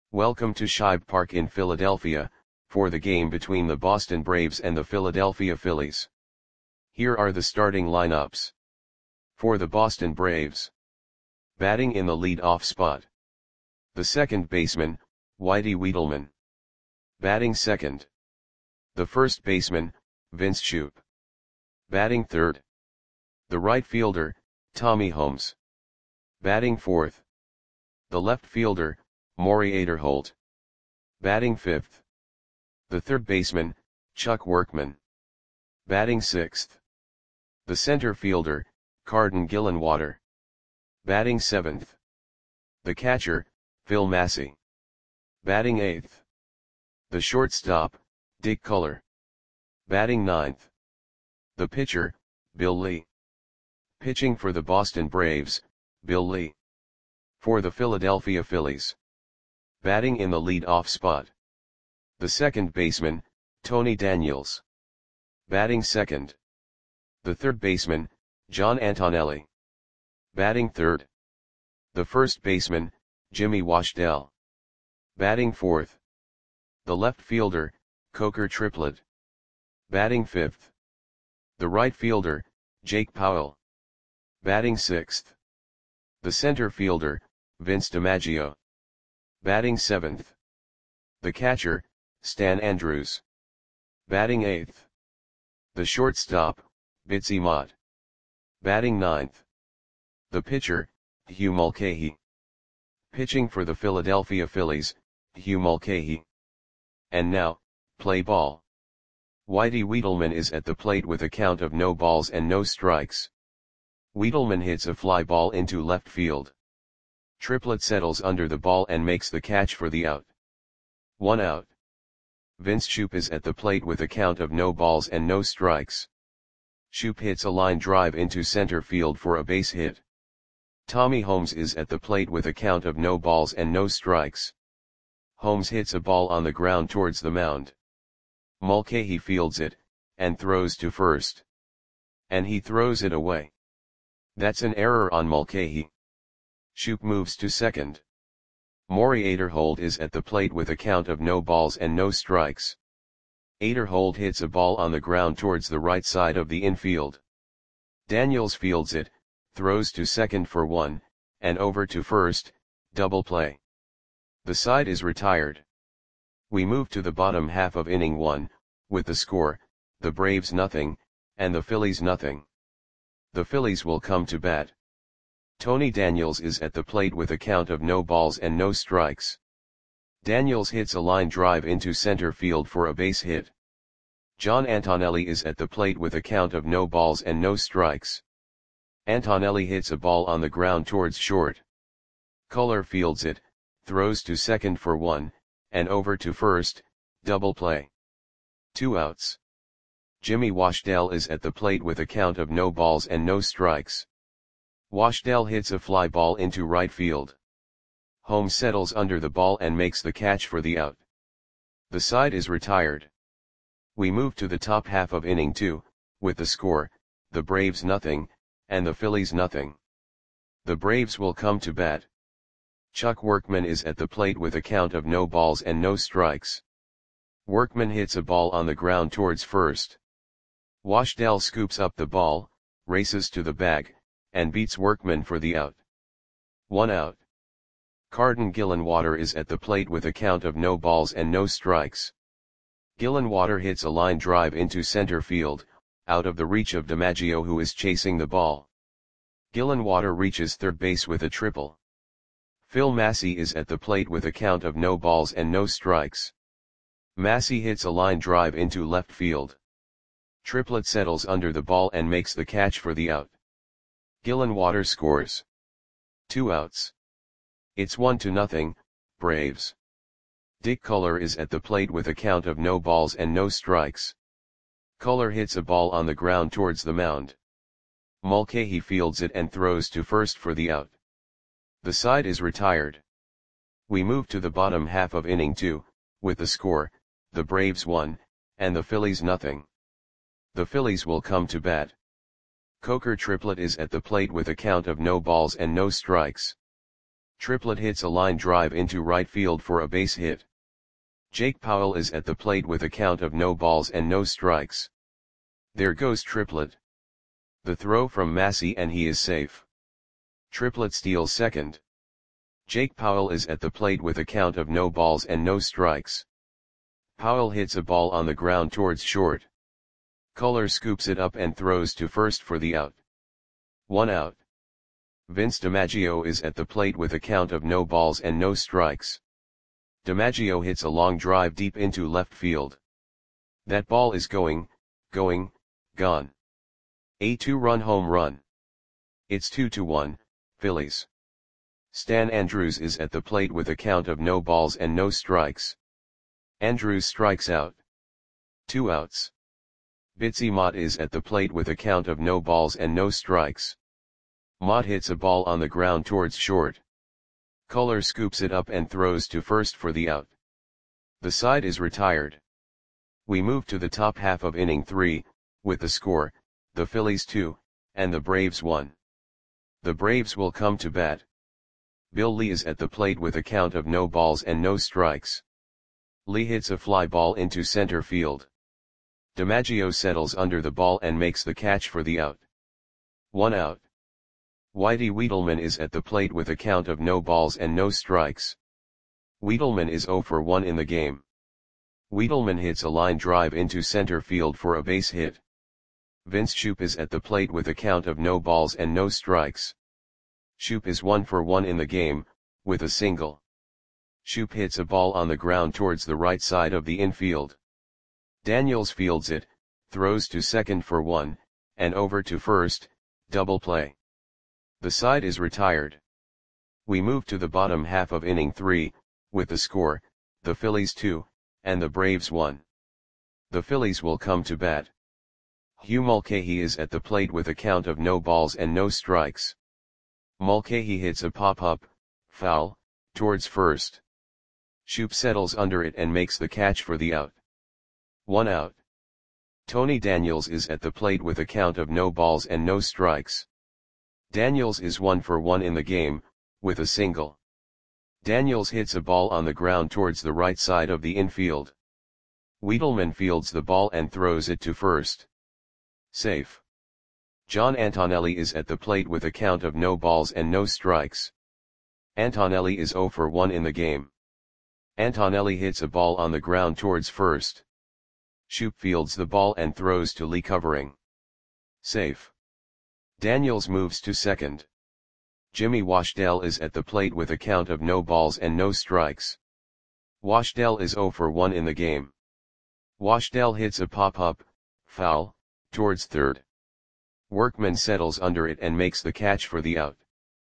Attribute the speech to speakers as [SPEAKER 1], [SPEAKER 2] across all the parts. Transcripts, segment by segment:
[SPEAKER 1] Welcome to Shibe Park in Philadelphia, for the game between the Boston Braves and the Philadelphia Phillies. Here are the starting lineups. For the Boston Braves. Batting in the lead-off spot. The second baseman, Whitey Wietelman. Batting second. The first baseman, Vince Shoop. Batting third. The right fielder, Tommy Holmes. Batting fourth. The left fielder, Maury Aderholt. Batting fifth. The third baseman, Chuck Workman. Batting sixth. The center fielder, Carden Gillenwater. Batting seventh. The catcher, Phil Massey. Batting eighth. The shortstop, Dick Culler. Batting ninth. The pitcher, Bill Lee. Pitching for the Boston Braves, Bill Lee. For the Philadelphia Phillies. Batting in the lead-off spot. The second baseman, Tony Daniels. Batting second. The third baseman, John Antonelli. Batting third. The first baseman, Jimmy Washdell. Batting fourth. The left fielder, Coker Triplett. Batting fifth. The right fielder, Jake Powell. Batting sixth. The center fielder, Vince DiMaggio. Batting seventh. The catcher, Stan Andrews. Batting eighth. The shortstop, Bitsy Mott. Batting ninth. The pitcher, Hugh Mulcahy. Pitching for the Philadelphia Phillies, Hugh Mulcahy. And now, play ball. Whitey Wietelman is at the plate with a count of no balls and no strikes. Wietelman hits a fly ball into left field. Triplett settles under the ball and makes the catch for the out. 1 out. Vince Shoop is at the plate with a count of no balls and no strikes. Shoop hits a line drive into center field for a base hit. Tommy Holmes is at the plate with a count of no balls and no strikes. Holmes hits a ball on the ground towards the mound. Mulcahy fields it, and throws to first. And he throws it away. That's an error on Mulcahy. Shoop moves to second. Maury Aderholt is at the plate with a count of no balls and no strikes. Aderholt hits a ball on the ground towards the right side of the infield. Daniels fields it, throws to second for one, and over to first, double play. The side is retired. We move to the bottom half of inning 1, with the score, the Braves nothing, and the Phillies nothing. The Phillies will come to bat. Tony Daniels is at the plate with a count of no balls and no strikes. Daniels hits a line drive into center field for a base hit. John Antonelli is at the plate with a count of no balls and no strikes. Antonelli hits a ball on the ground towards short. Culler fields it, throws to second for one, and over to first, double play. 2 outs. Jimmy Washdell is at the plate with a count of no balls and no strikes. Washdell hits a fly ball into right field. Holmes settles under the ball and makes the catch for the out. The side is retired. We move to the top half of inning 2, with the score, the Braves nothing, and the Phillies nothing. The Braves will come to bat. Chuck Workman is at the plate with a count of no balls and no strikes. Workman hits a ball on the ground towards first. Washdell scoops up the ball, races to the bag, and beats Workman for the out. 1 out. Carden Gillenwater is at the plate with a count of no balls and no strikes. Gillenwater hits a line drive into center field, out of the reach of DiMaggio who is chasing the ball. Gillenwater reaches third base with a triple. Phil Massey is at the plate with a count of no balls and no strikes. Massey hits a line drive into left field. Triplett settles under the ball and makes the catch for the out. Gillenwater scores. 2 outs. It's 1-0, Braves. Dick Culler is at the plate with a count of no balls and no strikes. Culler hits a ball on the ground towards the mound. Mulcahy fields it and throws to first for the out. The side is retired. We move to the bottom half of inning 2, with the score, the Braves 1, and the Phillies nothing. The Phillies will come to bat. Coker Triplett is at the plate with a count of no balls and no strikes. Triplett hits a line drive into right field for a base hit. Jake Powell is at the plate with a count of no balls and no strikes. There goes Triplett. The throw from Massey and he is safe. Triplett steals second. Jake Powell is at the plate with a count of no balls and no strikes. Powell hits a ball on the ground towards short. Culler scoops it up and throws to first for the out. 1 out. Vince DiMaggio is at the plate with a count of no balls and no strikes. DiMaggio hits a long drive deep into left field. That ball is gone. A 2-run home run. It's 2-1, Phillies. Stan Andrews is at the plate with a count of no balls and no strikes. Andrews strikes out. 2 outs. Bitsy Mott is at the plate with a count of no balls and no strikes. Mott hits a ball on the ground towards short. Culler scoops it up and throws to first for the out. The side is retired. We move to the top half of inning 3, with the score, the Phillies 2, and the Braves 1. The Braves will come to bat. Bill Lee is at the plate with a count of no balls and no strikes. Lee hits a fly ball into center field. DiMaggio settles under the ball and makes the catch for the out. 1 out. Whitey Wiedelman is at the plate with a count of no balls and no strikes. Wiedelman is 0 for 1 in the game. Wiedelman hits a line drive into center field for a base hit. Vince Shoop is at the plate with a count of no balls and no strikes. Shoop is 1 for 1 in the game, with a single. Shoop hits a ball on the ground towards the right side of the infield. Daniels fields it, throws to second for 1, and over to first, double play. The side is retired. We move to the bottom half of inning 3, with the score, the Phillies 2, and the Braves 1. The Phillies will come to bat. Hugh Mulcahy is at the plate with a count of no balls and no strikes. Mulcahy hits a pop-up, foul, towards first. Shoop settles under it and makes the catch for the out. 1 out. Tony Daniels is at the plate with a count of no balls and no strikes. Daniels is 1 for 1 in the game, with a single. Daniels hits a ball on the ground towards the right side of the infield. Wiedelman fields the ball and throws it to first. Safe. John Antonelli is at the plate with a count of no balls and no strikes. Antonelli is 0 for 1 in the game. Antonelli hits a ball on the ground towards first. Shoop fields the ball and throws to Lee covering. Safe. Daniels moves to second. Jimmy Washdell is at the plate with a count of no balls and no strikes. Washdell is 0 for 1 in the game. Washdell hits a pop-up, foul, towards third. Workman settles under it and makes the catch for the out.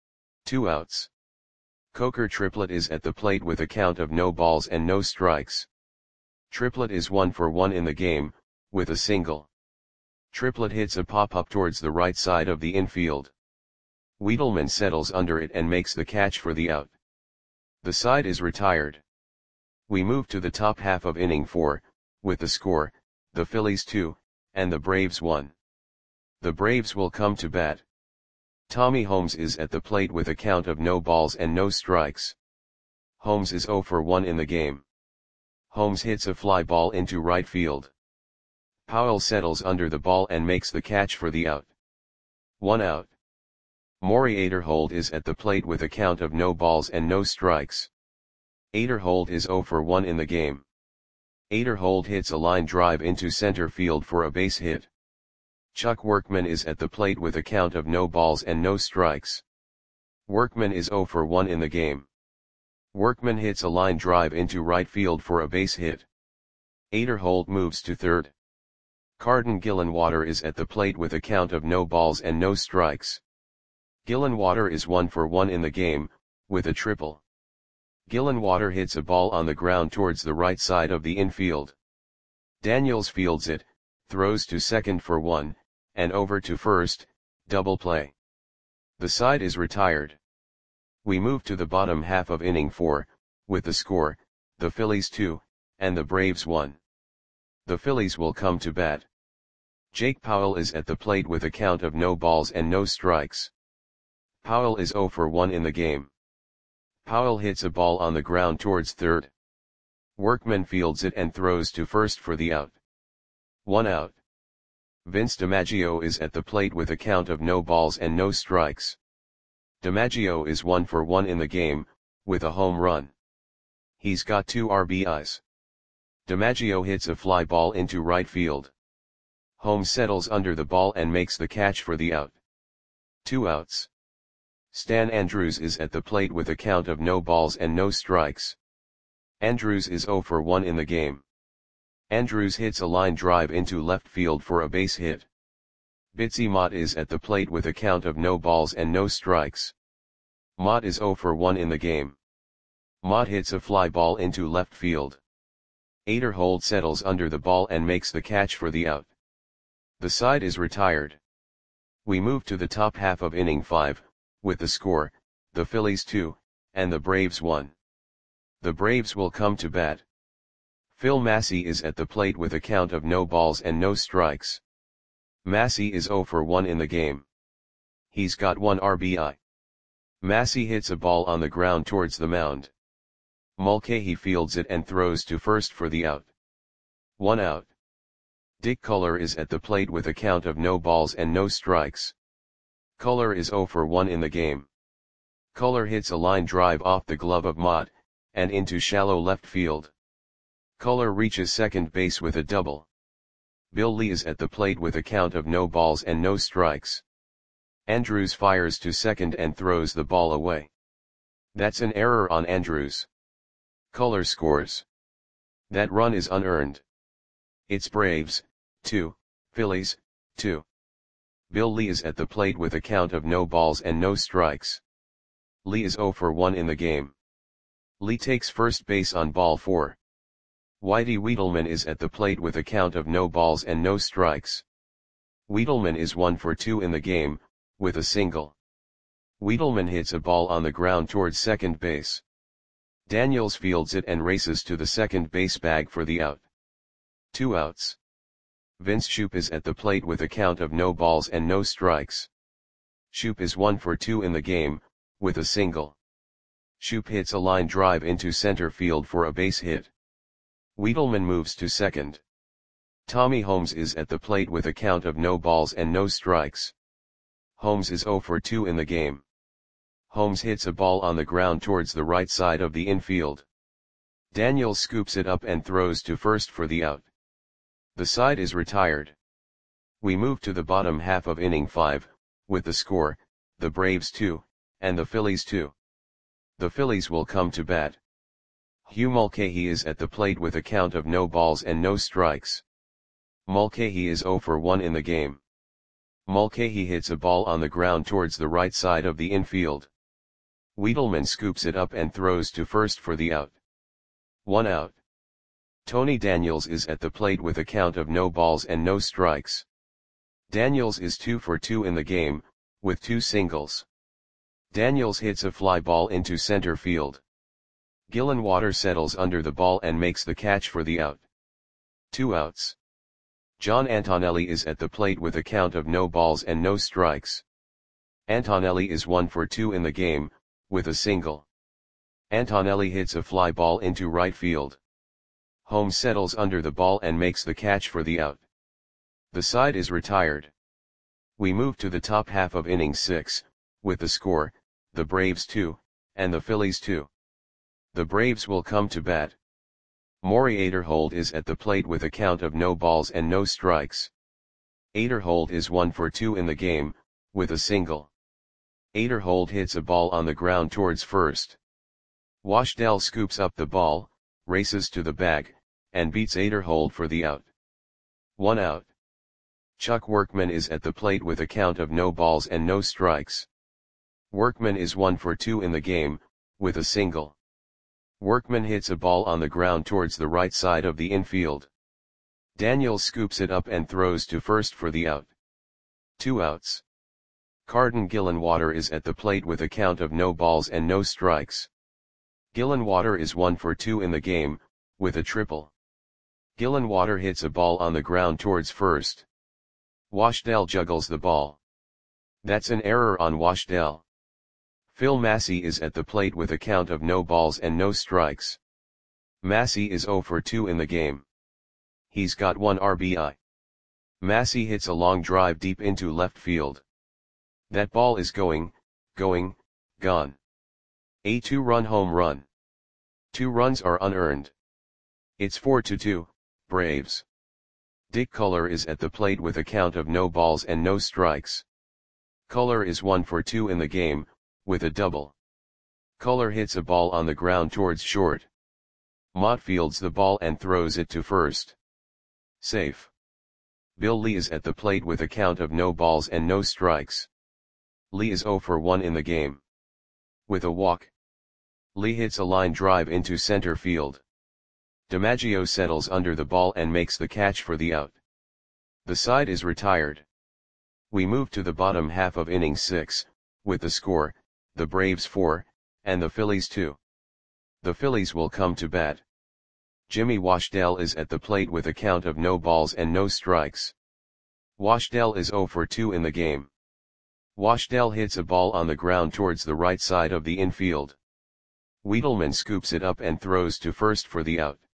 [SPEAKER 1] 2 outs. Coker Triplett is at the plate with a count of no balls and no strikes. Triplett is 1 for 1 in the game, with a single. Triplett hits a pop-up towards the right side of the infield. Wiedelman settles under it and makes the catch for the out. The side is retired. We move to the top half of inning 4, with the score, the Phillies 2, and the Braves 1. The Braves will come to bat. Tommy Holmes is at the plate with a count of no balls and no strikes. Holmes is 0 for 1 in the game. Holmes hits a fly ball into right field. Powell settles under the ball and makes the catch for the out. 1 out. Maury Aderhold is at the plate with a count of no balls and no strikes. Aderhold is 0 for 1 in the game. Aderhold hits a line drive into center field for a base hit. Chuck Workman is at the plate with a count of no balls and no strikes. Workman is 0 for 1 in the game. Workman hits a line drive into right field for a base hit. Aderhold moves to third. Carden Gillenwater is at the plate with a count of no balls and no strikes. Gillenwater is 1 for 1 in the game, with a triple. Gillenwater hits a ball on the ground towards the right side of the infield. Daniels fields it, throws to second for 1, and over to first, double play. The side is retired. We move to the bottom half of inning 4, with the score, the Phillies 2, and the Braves 1. The Phillies will come to bat. Jake Powell is at the plate with a count of no balls and no strikes. Powell is 0 for 1 in the game. Powell hits a ball on the ground towards third. Workman fields it and throws to first for the out. 1 out. Vince DiMaggio is at the plate with a count of no balls and no strikes. DiMaggio is 1 for 1 in the game, with a home run. He's got 2 RBIs. DiMaggio hits a fly ball into right field. Holmes settles under the ball and makes the catch for the out. 2 outs. Stan Andrews is at the plate with a count of no balls and no strikes. Andrews is 0 for 1 in the game. Andrews hits a line drive into left field for a base hit. Bitsy Mott is at the plate with a count of no balls and no strikes. Mott is 0 for 1 in the game. Mott hits a fly ball into left field. Aderhold settles under the ball and makes the catch for the out. The side is retired. We move to the top half of inning 5, with the score, the Phillies 2, and the Braves 1. The Braves will come to bat. Phil Massey is at the plate with a count of no balls and no strikes. Massey is 0 for 1 in the game. He's got 1 RBI. Massey hits a ball on the ground towards the mound. Mulcahy fields it and throws to first for the out. 1 out. Dick Culler is at the plate with a count of no balls and no strikes. Culler is 0 for 1 in the game. Culler hits a line drive off the glove of Mott, and into shallow left field. Culler reaches second base with a double. Bill Lee is at the plate with a count of no balls and no strikes. Andrews fires to second and throws the ball away. That's an error on Andrews. Culler scores. That run is unearned. It's Braves, 2, Phillies, 2. Bill Lee is at the plate with a count of no balls and no strikes. Lee is 0 for 1 in the game. Lee takes first base on ball 4. Whitey Wiedelman is at the plate with a count of no balls and no strikes. Wiedelman is 1 for 2 in the game, with a single. Wiedelman hits a ball on the ground towards second base. Daniels fields it and races to the second base bag for the out. 2 outs. Vince Shoop is at the plate with a count of no balls and no strikes. Shoop is 1 for 2 in the game, with a single. Shoop hits a line drive into center field for a base hit. Wiedelman moves to second. Tommy Holmes is at the plate with a count of no balls and no strikes. Holmes is 0 for 2 in the game. Holmes hits a ball on the ground towards the right side of the infield. Daniels scoops it up and throws to first for the out. The side is retired. We move to the bottom half of inning 5, with the score, the Braves 2, and the Phillies 2. The Phillies will come to bat. Hugh Mulcahy is at the plate with a count of no balls and no strikes. Mulcahy is 0 for 1 in the game. Mulcahy hits a ball on the ground towards the right side of the infield. Wiedelman scoops it up and throws to first for the out. 1 out. Tony Daniels is at the plate with a count of no balls and no strikes. Daniels is 2 for 2 in the game, with 2 singles. Daniels hits a fly ball into center field. Gillenwater settles under the ball and makes the catch for the out. 2 outs. John Antonelli is at the plate with a count of no balls and no strikes. Antonelli is 1 for 2 in the game, with a single. Antonelli hits a fly ball into right field. Holmes settles under the ball and makes the catch for the out. The side is retired. We move to the top half of inning 6, with the score, the Braves 2, and the Phillies 2. The Braves will come to bat. Maury Aderhold is at the plate with a count of no balls and no strikes. Aderhold is 1 for 2 in the game, with a single. Aderhold hits a ball on the ground towards first. Washdell scoops up the ball, races to the bag, and beats Aderhold for the out. 1 out. Chuck Workman is at the plate with a count of no balls and no strikes. Workman is 1 for 2 in the game, with a single. Workman hits a ball on the ground towards the right side of the infield. Daniels scoops it up and throws to first for the out. 2 outs. Carden Gillenwater is at the plate with a count of no balls and no strikes. Gillenwater is 1 for 2 in the game, with a triple. Gillenwater hits a ball on the ground towards first. Washdell juggles the ball. That's an error on Washdell. Phil Massey is at the plate with a count of no balls and no strikes. Massey is 0 for 2 in the game. He's got 1 RBI. Massey hits a long drive deep into left field. That ball is going, gone. A 2-run home run. 2 runs are unearned. It's 4-2, Braves. Dick Culler is at the plate with a count of no balls and no strikes. Culler is 1 for 2 in the game, with a double. Culler hits a ball on the ground towards short. Mott fields the ball and throws it to first. Safe. Bill Lee is at the plate with a count of no balls and no strikes. Lee is 0 for 1 in the game. With a walk. Lee hits a line drive into center field. DiMaggio settles under the ball and makes the catch for the out. The side is retired. We move to the bottom half of inning 6, with the score, the Braves 4, and the Phillies 2. The Phillies will come to bat. Jimmy Washdell is at the plate with a count of no balls and no strikes. Washdell is 0 for 2 in the game. Washdell hits a ball on the ground towards the right side of the infield. Wiedelman scoops it up and throws to first for the out.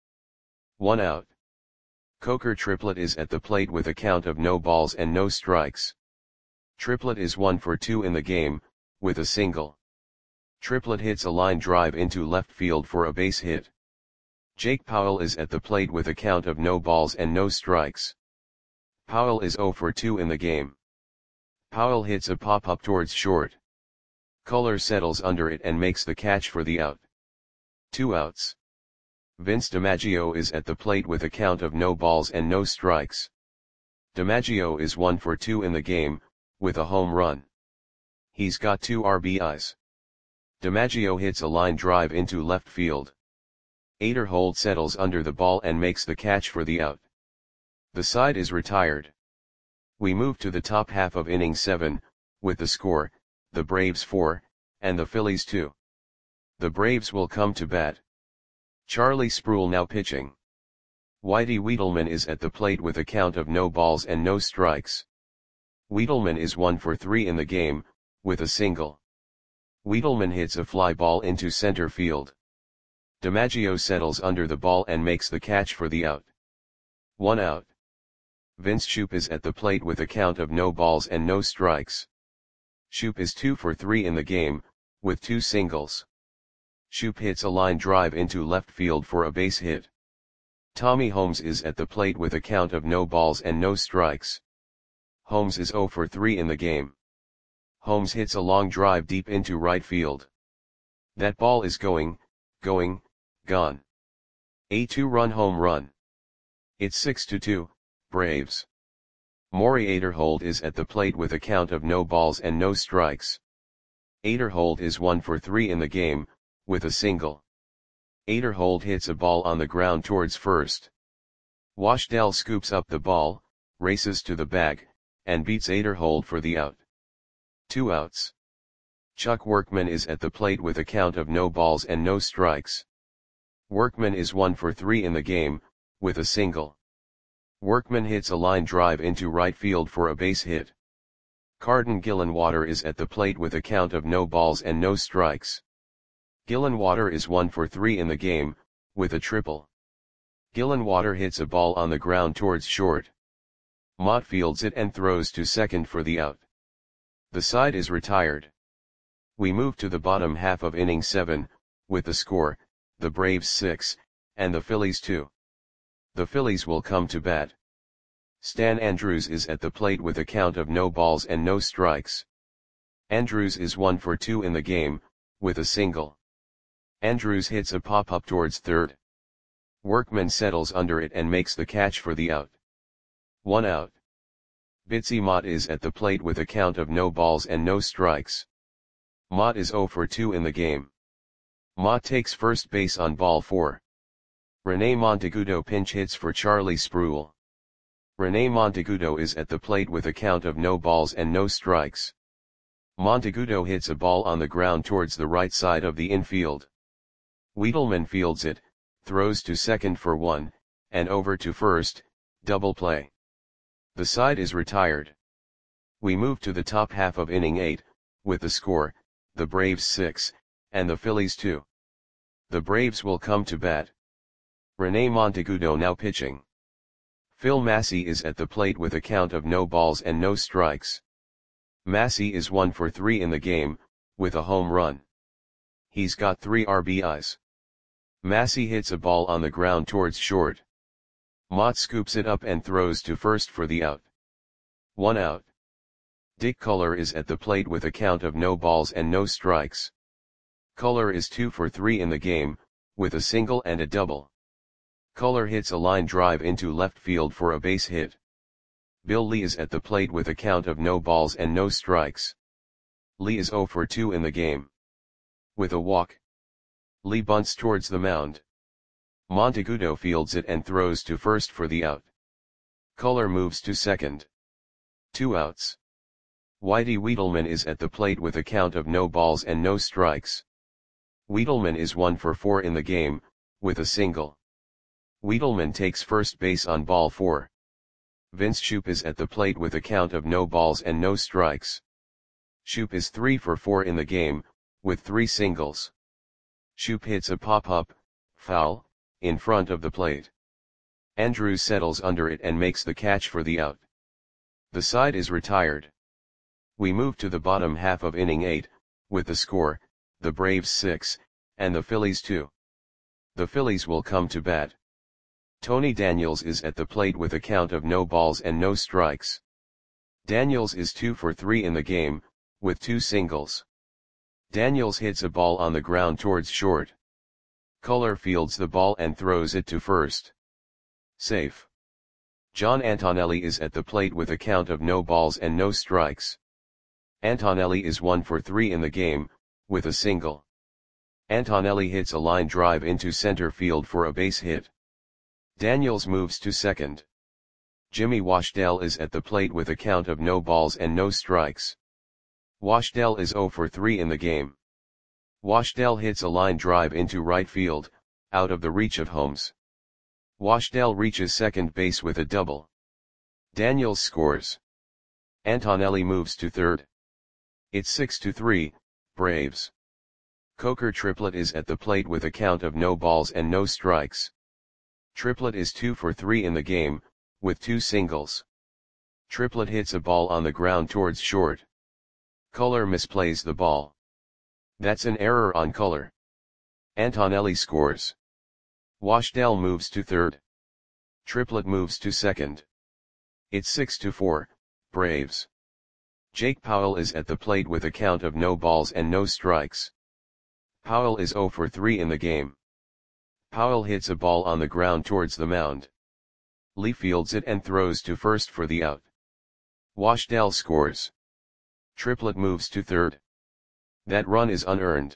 [SPEAKER 1] 1 out. Coker Triplett is at the plate with a count of no balls and no strikes. Triplett is 1 for 2 in the game, with a single. Triplett hits a line drive into left field for a base hit. Jake Powell is at the plate with a count of no balls and no strikes. Powell is 0 for 2 in the game. Powell hits a pop-up towards short. Culler settles under it and makes the catch for the out. 2 outs. Vince DiMaggio is at the plate with a count of no balls and no strikes. DiMaggio is 1 for 2 in the game, with a home run. He's got 2 RBIs. DiMaggio hits a line drive into left field. Aderhold settles under the ball and makes the catch for the out. The side is retired. We move to the top half of inning 7, with the score, the Braves 4, and the Phillies 2. The Braves will come to bat. Charlie Sproul now pitching. Whitey Wiedelman is at the plate with a count of no balls and no strikes. Wiedelman is 1 for 3 in the game, with a single. Wiedelman hits a fly ball into center field. DiMaggio settles under the ball and makes the catch for the out. 1 out. Vince Shoop is at the plate with a count of no balls and no strikes. Shoop is 2 for 3 in the game, with 2 singles. Shoop hits a line drive into left field for a base hit. Tommy Holmes is at the plate with a count of no balls and no strikes. Holmes is 0 for 3 in the game. Holmes hits a long drive deep into right field. That ball is going, gone. A 2-run home run. It's 6-2, Braves. Maury Aderhold is at the plate with a count of no balls and no strikes. Aderhold is 1 for 3 in the game, with a single. Aderhold hits a ball on the ground towards first. Washdell scoops up the ball, races to the bag, and beats Aderhold for the out. 2 outs. Chuck Workman is at the plate with a count of no balls and no strikes. Workman is 1 for 3 in the game, with a single. Workman hits a line drive into right field for a base hit. Carden Gillenwater is at the plate with a count of no balls and no strikes. Gillenwater is 1 for 3 in the game, with a triple. Gillenwater hits a ball on the ground towards short. Mott fields it and throws to second for the out. The side is retired. We move to the bottom half of inning 7, with the score, the Braves 6, and the Phillies 2. The Phillies will come to bat. Stan Andrews is at the plate with a count of no balls and no strikes. Andrews is 1 for 2 in the game, with a single. Andrews hits a pop-up towards third. Workman settles under it and makes the catch for the out. 1 out. Bitsy Mott is at the plate with a count of no balls and no strikes. Mott is 0 for 2 in the game. Mott takes first base on ball 4. Rene Monteagudo pinch hits for Charlie Sproul. Rene Monteagudo is at the plate with a count of no balls and no strikes. Monteagudo hits a ball on the ground towards the right side of the infield. Wiedelman fields it, throws to second for 1, and over to first, double play. The side is retired. We move to the top half of inning 8, with the score, the Braves 6, and the Phillies 2. The Braves will come to bat. René Monteagudo now pitching. Phil Massey is at the plate with a count of no balls and no strikes. Massey is 1 for 3 in the game, with a home run. He's got 3 RBIs. Massey hits a ball on the ground towards short. Mott scoops it up and throws to first for the out. 1 out. Dick Culler is at the plate with a count of no balls and no strikes. Culler is 2 for 3 in the game, with a single and a double. Culler hits a line drive into left field for a base hit. Bill Lee is at the plate with a count of no balls and no strikes. Lee is 0 for 2 in the game. With a walk, Lee bunts towards the mound. Monteagudo fields it and throws to first for the out. Culler moves to second. 2 outs. Whitey Wiedelman is at the plate with a count of no balls and no strikes. Wiedelman is 1 for 4 in the game, with a single. Wiedelman takes first base on ball 4. Vince Shoop is at the plate with a count of no balls and no strikes. Shoop is 3 for 4 in the game, with 3 singles. Shoop hits a pop-up, foul, in front of the plate. Andrews settles under it and makes the catch for the out. The side is retired. We move to the bottom half of inning 8, with the score, the Braves 6, and the Phillies 2. The Phillies will come to bat. Tony Daniels is at the plate with a count of no balls and no strikes. Daniels is 2 for 3 in the game, with 2 singles. Daniels hits a ball on the ground towards short. Culler fields the ball and throws it to first. Safe. John Antonelli is at the plate with a count of no balls and no strikes. Antonelli is 1 for 3 in the game, with a single. Antonelli hits a line drive into center field for a base hit. Daniels moves to second. Jimmy Washdell is at the plate with a count of no balls and no strikes. Washdell is 0 for 3 in the game. Washdell hits a line drive into right field, out of the reach of Holmes. Washdell reaches second base with a double. Daniels scores. Antonelli moves to third. It's 6-3, Braves. Coker Triplett is at the plate with a count of no balls and no strikes. Triplett is 2 for 3 in the game, with 2 singles. Triplett hits a ball on the ground towards short. Culler misplays the ball. That's an error on Culler. Antonelli scores. Washdell moves to third. Triplett moves to second. It's 6-4, Braves. Jake Powell is at the plate with a count of no balls and no strikes. Powell is 0 for 3 in the game. Powell hits a ball on the ground towards the mound. Lee fields it and throws to first for the out. Washdell scores. Triplett moves to third. That run is unearned.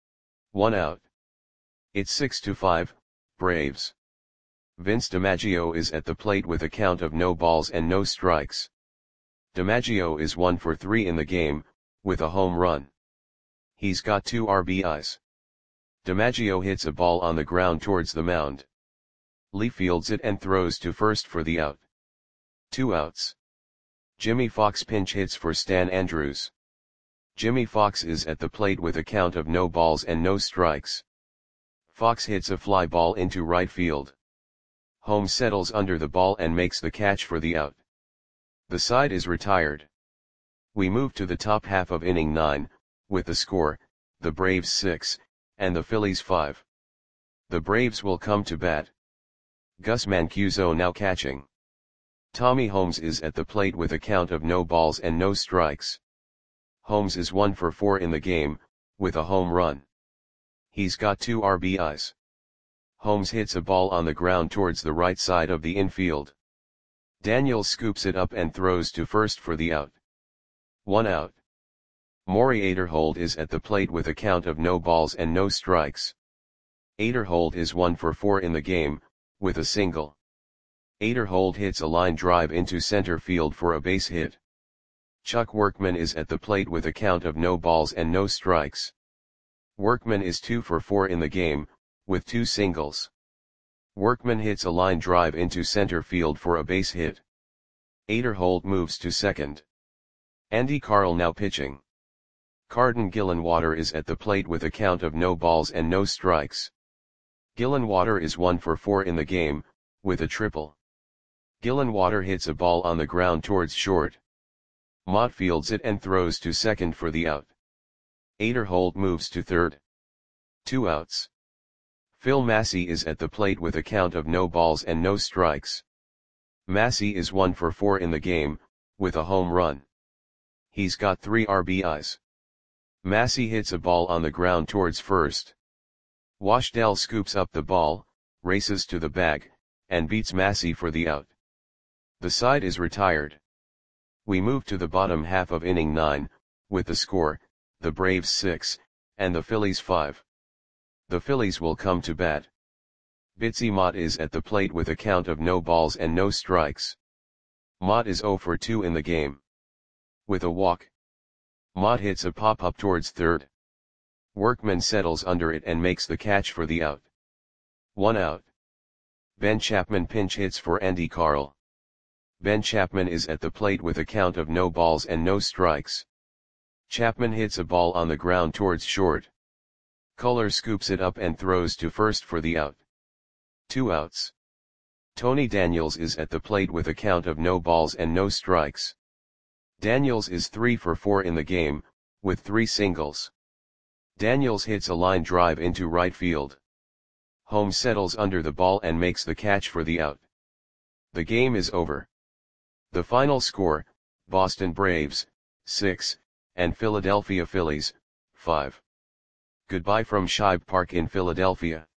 [SPEAKER 1] 1 out. It's 6-5, Braves. Vince DiMaggio is at the plate with a count of no balls and no strikes. DiMaggio is 1 for 3 in the game, with a home run. He's got 2 RBIs. DiMaggio hits a ball on the ground towards the mound. Lee fields it and throws to first for the out. 2 outs. Jimmy Fox pinch hits for Stan Andrews. Jimmy Fox is at the plate with a count of no balls and no strikes. Fox hits a fly ball into right field. Holmes settles under the ball and makes the catch for the out. The side is retired. We move to the top half of inning 9, with the score, the Braves 6, and the Phillies 5. The Braves will come to bat. Gus Mancuso now catching. Tommy Holmes is at the plate with a count of no balls and no strikes. Holmes is 1 for 4 in the game, with a home run. He's got 2 RBIs. Holmes hits a ball on the ground towards the right side of the infield. Daniels scoops it up and throws to first for the out. 1 out. Maury Aderhold is at the plate with a count of no balls and no strikes. Aderhold is 1 for 4 in the game, with a single. Aderhold hits a line drive into center field for a base hit. Chuck Workman is at the plate with a count of no balls and no strikes. Workman is 2 for 4 in the game, with 2 singles. Workman hits a line drive into center field for a base hit. Aderhold moves to second. Andy Carl now pitching. Carden Gillenwater is at the plate with a count of no balls and no strikes. Gillenwater is 1 for 4 in the game, with a triple. Gillenwater hits a ball on the ground towards short. Mott fields it and throws to second for the out. Aderholt moves to third. 2 outs. Phil Massey is at the plate with a count of no balls and no strikes. Massey is 1 for 4 in the game, with a home run. He's got 3 RBIs. Massey hits a ball on the ground towards first. Washdell scoops up the ball, races to the bag, and beats Massey for the out. The side is retired. We move to the bottom half of inning 9, with the score, the Braves 6, and the Phillies 5. The Phillies will come to bat. Bitsy Mott is at the plate with a count of no balls and no strikes. Mott is 0 for 2 in the game. With a walk, Mott hits a pop-up towards third. Workman settles under it and makes the catch for the out. 1 out. Ben Chapman pinch hits for Andy Carl. Ben Chapman is at the plate with a count of no balls and no strikes. Chapman hits a ball on the ground towards short. Culler scoops it up and throws to first for the out. 2 outs. Tony Daniels is at the plate with a count of no balls and no strikes. Daniels is 3 for 4 in the game, with 3 singles. Daniels hits a line drive into right field. Holmes settles under the ball and makes the catch for the out. The game is over. The final score, Boston Braves, 6, and Philadelphia Phillies, 5. Goodbye from Shibe Park in Philadelphia.